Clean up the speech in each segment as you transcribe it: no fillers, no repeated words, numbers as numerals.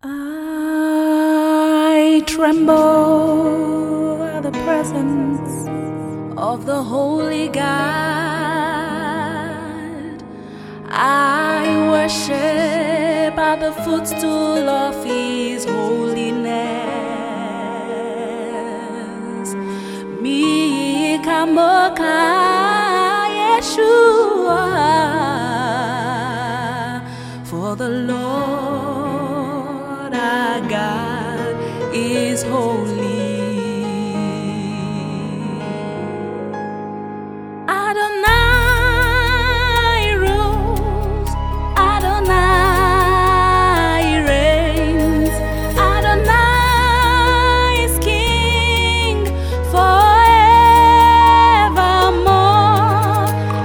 I tremble at the presence of the Holy God. I worship at the footstool of His holiness. Mi kamoka Yeshua, for the Lord our God is holy. Adonai rules, Adonai reigns, Adonai is King forevermore.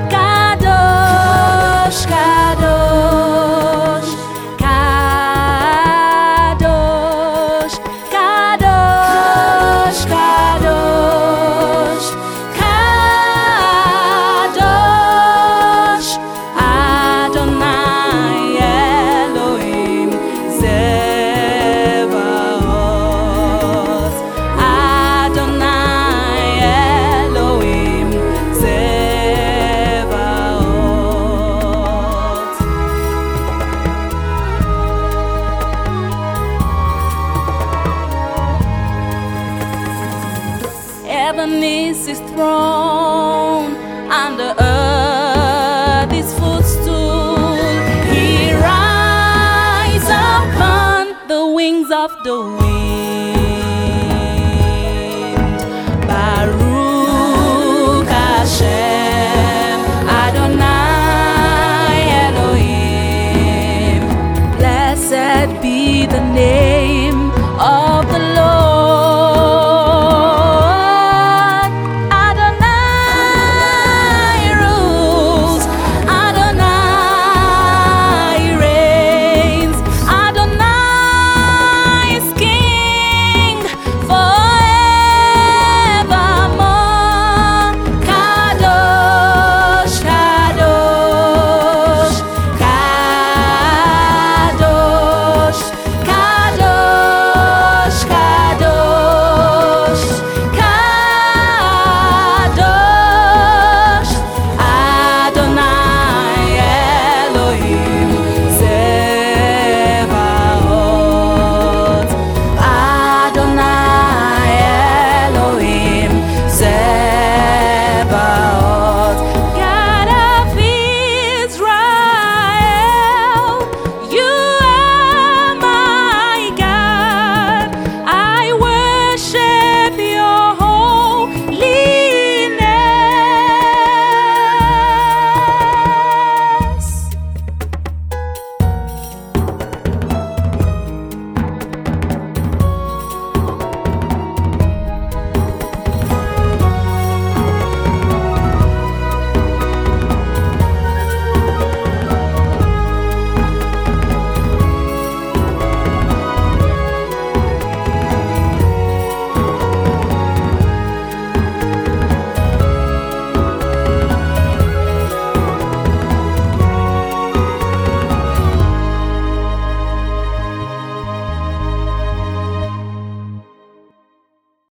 Kadosh, Kadosh, Kadosh, Kadosh, Kadosh, Kadosh, Adonai Elohim Zebaoth, Adonai Elohim Zebaoth. Heaven is His throne, and the earth His footstool. He rides upon the wings of the wind.